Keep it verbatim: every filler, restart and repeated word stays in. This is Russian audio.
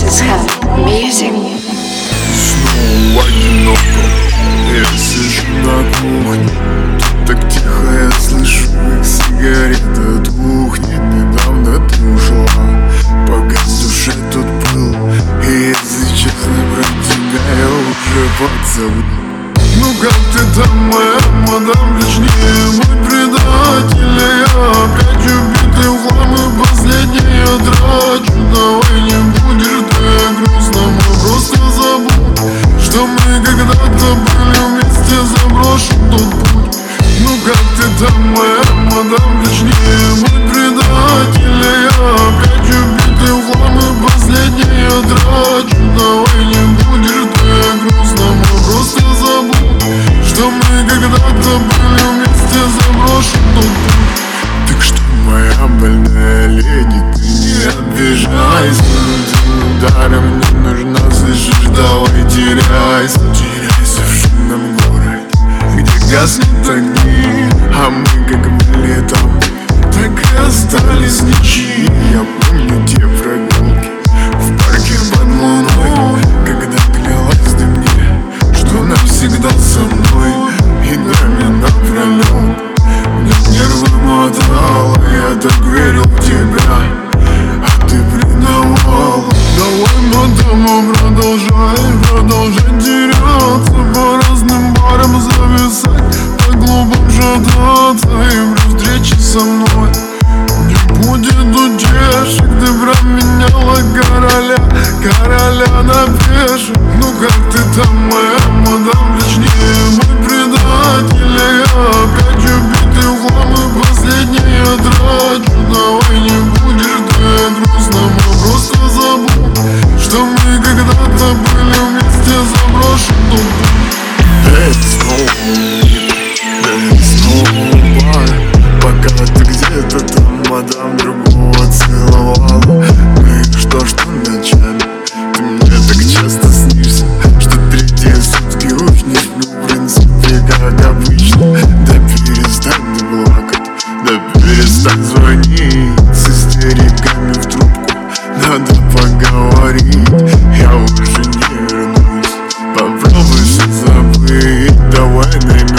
is Hub Music. Снова одиноко, я сижу на кухне. Тут так тихо, я слышу, как сигарета тухнет. Недавно ты ушла, погас в душе тот пыл. И если честно, про тебя я уже подзабыл. Ну как ты там, моя мадам, точнее мой предатель? Я опять убитый в хлам и последний я трачу. Давай не будешь ты грустно, мы просто забудь, что мы когда-то были вместе, заброшен тот путь. Ну как ты там, моя мадам, точнее мой предатель? Я опять убитый в хлам и последний я трачу. Давай не будешь ты грустно, мы просто забудь, что мы когда-то были вместе, заброшен тот путь. Так что, моя больная леди, ты не обижайся, но ударом не нужна, слышишь, давай теряйся. Теряйся в шумном городе, где гаснут огни, а мы как были там, так и остались ничьи. Я помню те прогулки в парке под луной, когда клялась ты мне, что навсегда со мной. И днями напролёт мне нервы мотало, я так верил в тебя, а ты предавала. Давай, мадам, продолжай, продолжай теряться, по разным барам зависать, по клубам шататься и при встрече со мной не будет утешек. Ты променяла короля, короля на пешек. Ну как ты там, моя мадам, точнее мой предатель? Я опять убитый в хлам и последний я трачу. Давай не будешь ты грустно, мы просто забудь, что мы когда-то были вместе, заброшен тот путь. Это снова мир, это снова бар, пока ты где-то там, мадам, другого целовала. Ну и что, что ночами ты мне так часто снишься, что третьи сутки уж не сплю, в принципе, как обычно. Да перестань ты плакать, да перестань звонить с истериками в трубку, надо поговорить. Я уже не вернусь, попробуй все забыть, давай найми